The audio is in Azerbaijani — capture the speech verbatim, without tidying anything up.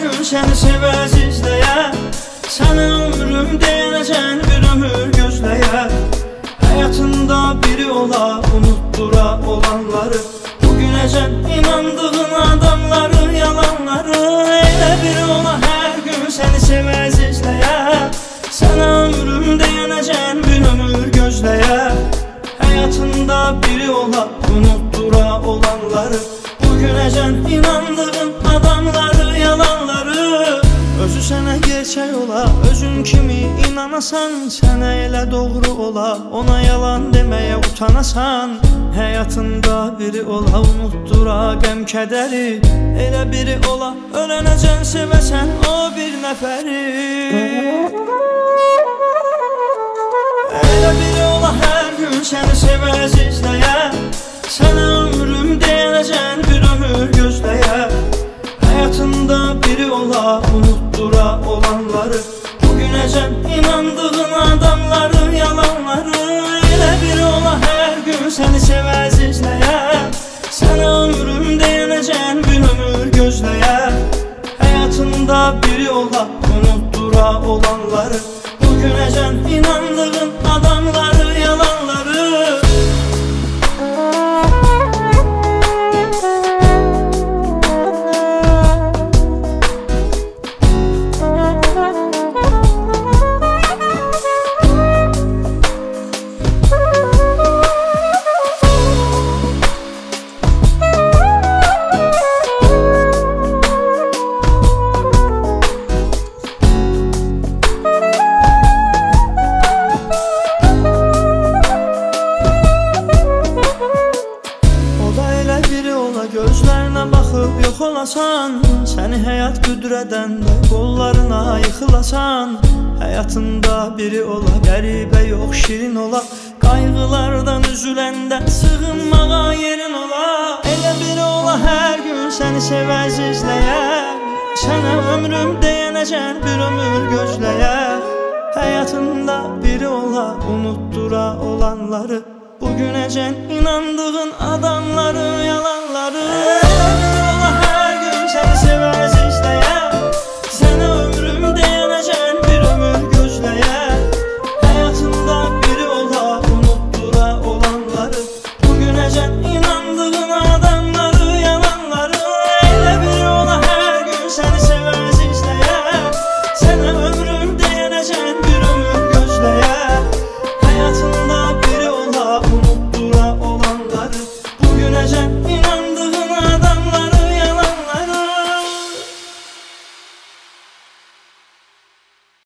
gün səni sevəz izləyər. Sənə ömrüm deyənəcən bir ömür gözləyər. Həyatında biri ola, unutdura olanları, bugünəcən inandığın adamları, yalanları. Elə biri ola hər gün səni sevəz izləyər. Sənə ömrüm deyənəcən bir ömür gözləyər. Həyatında biri ola, unutdura olanları, bugünəcən inandığın adamları, yalanları. Özü sənə gerçək ola, özün kimi inanasan. Sənə elə doğru ola, ona yalan deməyə utanasan. Həyatında biri ola, unutdura qəm kədəri. Elə biri ola, ölənəcən sevəsən o bir nəfəri. Elə biri ola hər gün səni sevəz izləyər. Sənə ömrüm deyənəcən bir ömür gözləyər. Həyatında biri ola, unutdura olanları, bugünəcən inandığın adamları, yalanları. Elə biri ola hər gün səni sevəz izləyər. Sənə ömrüm deyənəcən bir ömür gözləyər. Həyatında biri ola, unutdura olanları, bugünəcən inandığın adamları, yalanları. Gözlərinə baxıb yox olasan, səni həyat qüdrədəndə qollarına yıxılasan. Həyatında biri ola, qəribə yox şirin ola, qayğılardan üzüləndə sığınmağa yerin ola. Elə biri ola hər gün səni sevəz izləyər. Sənə ömrüm deyənəcən bir ömür gözləyər. Həyatında biri ola, unutdura olanları, bugünəcən inandığın adamları, yalanları.